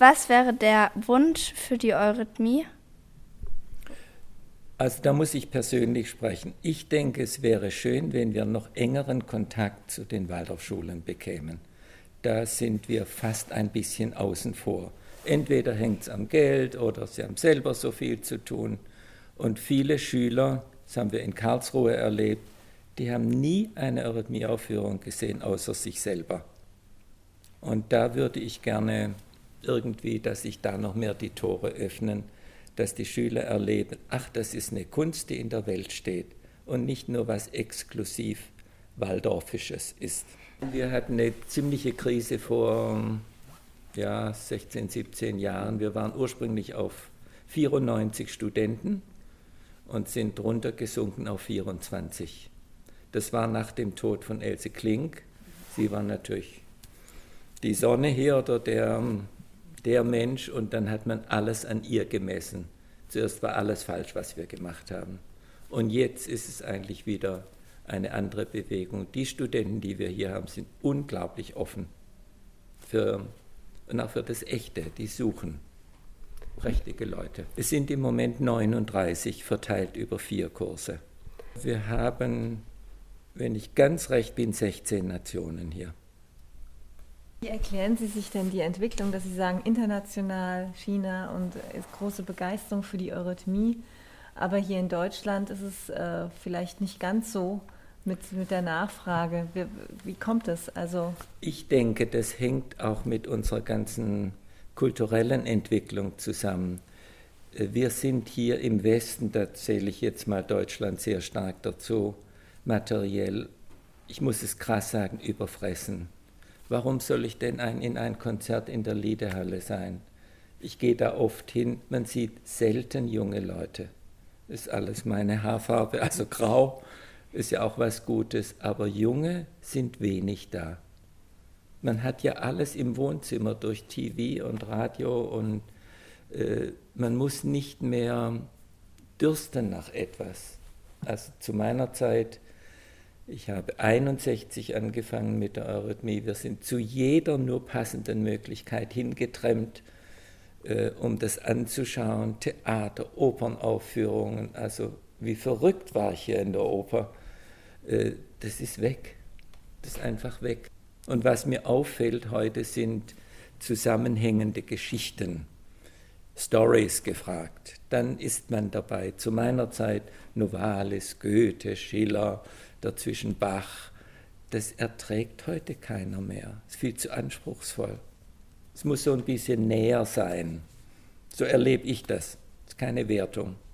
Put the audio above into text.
Was wäre der Wunsch für die Eurythmie? Also da muss ich persönlich sprechen. Ich denke, es wäre schön, wenn wir noch engeren Kontakt zu den Waldorfschulen bekämen. Da sind wir fast ein bisschen außen vor. Entweder hängt es am Geld oder sie haben selber so viel zu tun. Und viele Schüler, das haben wir in Karlsruhe erlebt, die haben nie eine Eurythmieaufführung gesehen, außer sich selber. Und da würde ich gerne irgendwie, dass sich da noch mehr die Tore öffnen, dass die Schüler erleben, ach, das ist eine Kunst, die in der Welt steht und nicht nur was exklusiv Waldorfisches ist. Wir hatten eine ziemliche Krise vor 16, 17 Jahren. Wir waren ursprünglich auf 94 Studenten und sind runtergesunken auf 24. Das war nach dem Tod von Else Klink. Sie war natürlich die Sonne hier oder der Mensch, und dann hat man alles an ihr gemessen. Zuerst war alles falsch, was wir gemacht haben. Und jetzt ist es eigentlich wieder eine andere Bewegung. Die Studenten, die wir hier haben, sind unglaublich offen und auch für das Echte. Die suchen prächtige Leute. Es sind im Moment 39 verteilt über 4 Kurse. Wir haben, wenn ich ganz recht bin, 16 Nationen hier. Wie erklären Sie sich denn die Entwicklung, dass Sie sagen, international, China und ist große Begeisterung für die Eurythmie, aber hier in Deutschland ist es vielleicht nicht ganz so mit der Nachfrage. Wie kommt es? Also ich denke, das hängt auch mit unserer ganzen kulturellen Entwicklung zusammen. Wir sind hier im Westen, da zähle ich jetzt mal Deutschland sehr stark dazu, materiell, ich muss es krass sagen, überfressen. Warum soll ich denn in ein Konzert in der Liederhalle sein? Ich gehe da oft hin, man sieht selten junge Leute. Ist alles meine Haarfarbe, also grau, ist ja auch was Gutes, aber Junge sind wenig da. Man hat ja alles im Wohnzimmer durch TV und Radio und man muss nicht mehr dürsten nach etwas. Also zu meiner Zeit, ich habe 61 angefangen mit der Eurythmie. Wir sind zu jeder nur passenden Möglichkeit hingetrennt, um das anzuschauen. Theater, Opernaufführungen, also wie verrückt war ich hier in der Oper. Das ist weg, das ist einfach weg. Und was mir auffällt heute sind zusammenhängende Geschichten, Stories gefragt. Dann ist man dabei. Zu meiner Zeit Novalis, Goethe, Schiller, dazwischen Bach. Das erträgt heute keiner mehr. Es ist viel zu anspruchsvoll. Es muss so ein bisschen näher sein. So erlebe ich das. Das ist keine Wertung.